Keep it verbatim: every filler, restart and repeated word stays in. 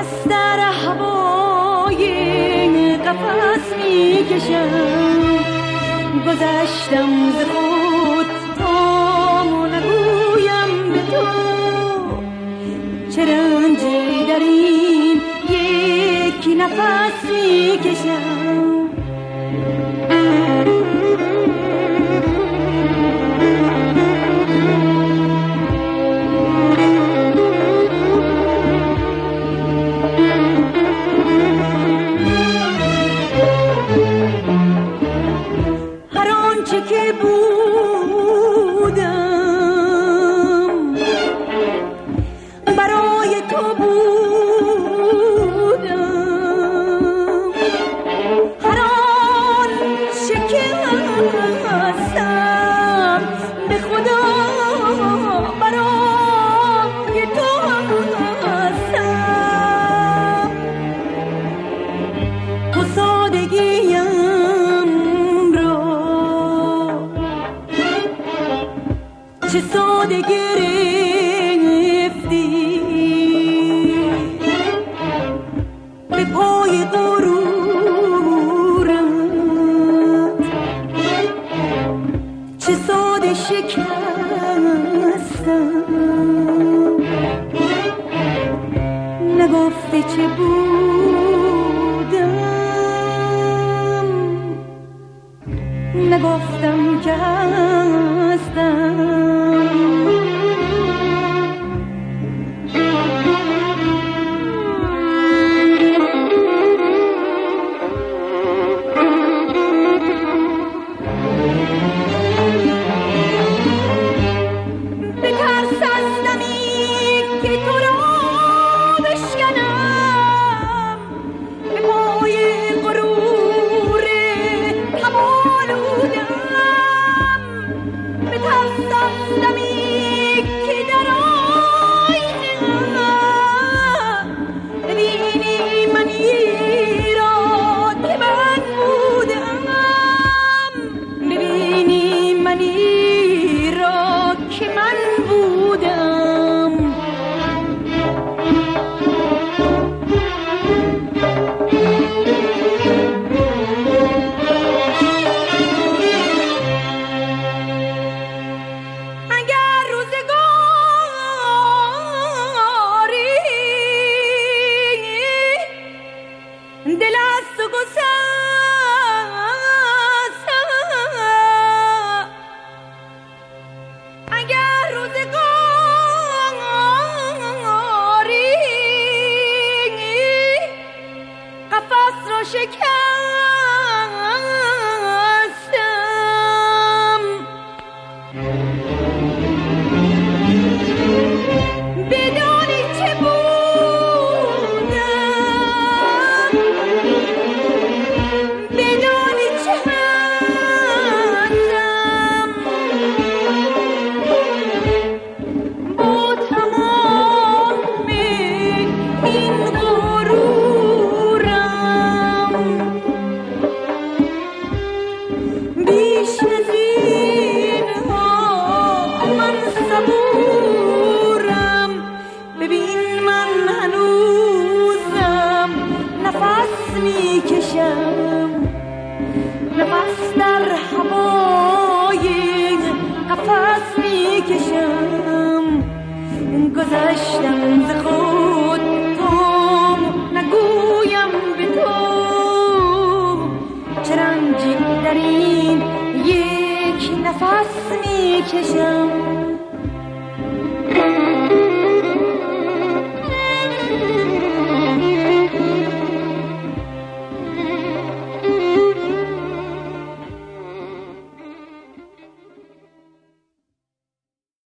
نفس در هوای قفس میکشم، گذشتم ز خود تا نگویم به تو چه رنجی در این یک نفس میکشم. که بودم برای تو بودم، هر آنچه که هستم به خدا برای تو هستم. تو سادگیم چه ساده گرفتی، به پای غرورت چه ساده شکستم. نگفته چه بودم، نگفتم که هستم. گذشتم ز خود تا نگویم به تو چه رنجی در این یک نفس میکشم.